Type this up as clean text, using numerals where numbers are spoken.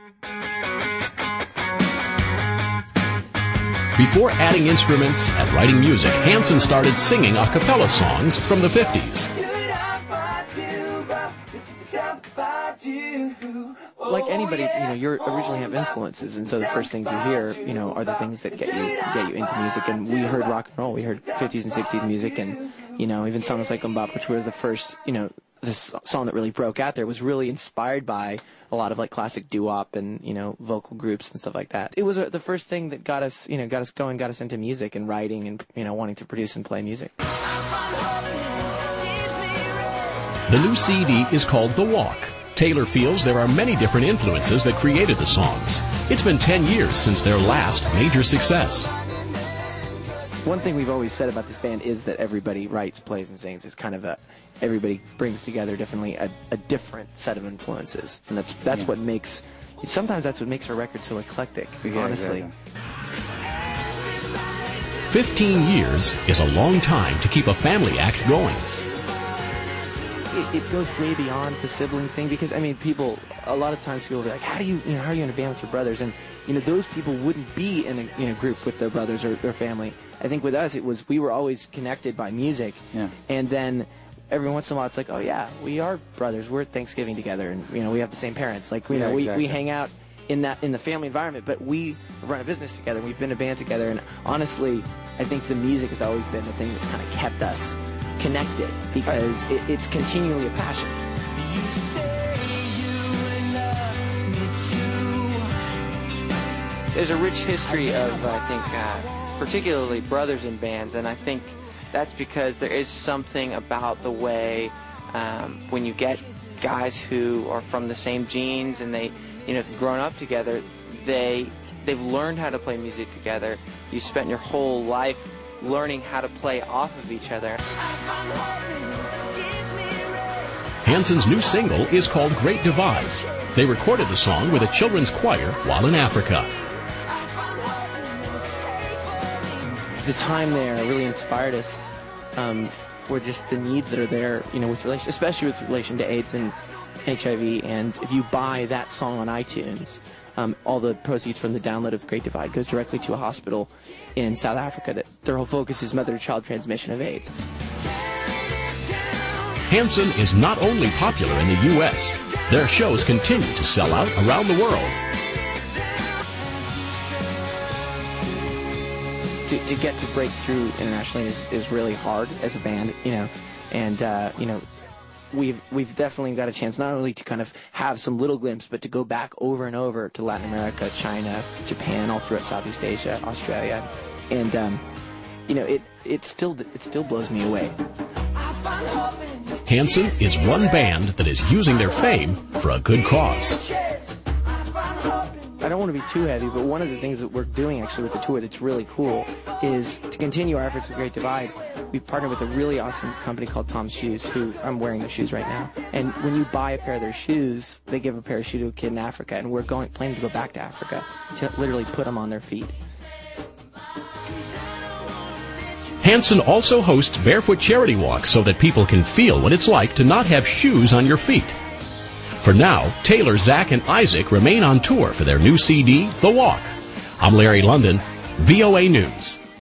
Before adding instruments and writing music, Hanson started singing a cappella songs from the 50s. Like anybody, you originally have influences, and so the first things you hear, are the things that get you into music. And we heard rock and roll, we heard 50s and 60s music, and even songs like Mbop, which were the first, this song that really broke out there, was really inspired by a lot of like classic doo-wop and vocal groups and stuff like that. It was the first thing that got us going, got us into music and writing and wanting to produce and play music. The new CD is called The Walk. Taylor feels there are many different influences that created the songs. It's been 10 years since their last major success. One thing we've always said about this band is that everybody writes, plays, and sings. It's kind of everybody brings together differently a different set of influences, and that's what makes. Sometimes that's what makes our record so eclectic. Honestly. Yeah. 15 years is a long time to keep a family act going. It goes way beyond the sibling thing, because a lot of times people will be like, how are you in a band with your brothers? And those people wouldn't be in a group with their brothers or their family. I think with us, we were always connected by music. Yeah. And then every once in a while, it's like, oh yeah, we are brothers. We're at Thanksgiving together, and we have the same parents. Like exactly. we hang out in the family environment, but we run a business together. We've been a band together, and honestly, I think the music has always been the thing that's kind of kept us connected, because it's continually a passion. There's a rich history of, I think, particularly brothers in bands, and I think that's because there is something about the way when you get guys who are from the same genes and they've grown up together, they've learned how to play music together. You spent your whole life learning how to play off of each other. Hanson's new single is called Great Divide. They recorded the song with a children's choir while in Africa. The time there really inspired us for just the needs that are there, especially with relation to AIDS and HIV. And if you buy that song on iTunes, all the proceeds from the download of Great Divide goes directly to a hospital in South Africa that their whole focus is mother-to-child transmission of AIDS. Hanson is not only popular in the U.S., their shows continue to sell out around the world. To get to break through internationally is really hard as a band, and we've definitely got a chance not only to kind of have some little glimpse, but to go back over and over to Latin America, China, Japan, all throughout Southeast Asia, Australia, and it still blows me away. Hanson is one band that is using their fame for a good cause. I don't want to be too heavy, but one of the things that we're doing actually with the tour that's really cool is to continue our efforts with Great Divide. We've partnered with a really awesome company called Tom's Shoes, who I'm wearing their shoes right now. And when you buy a pair of their shoes, they give a pair of shoes to a kid in Africa, and we're planning to go back to Africa to literally put them on their feet. Hanson also hosts barefoot charity walks so that people can feel what it's like to not have shoes on your feet. For now, Taylor, Zach, and Isaac remain on tour for their new CD, The Walk. I'm Larry London, VOA News.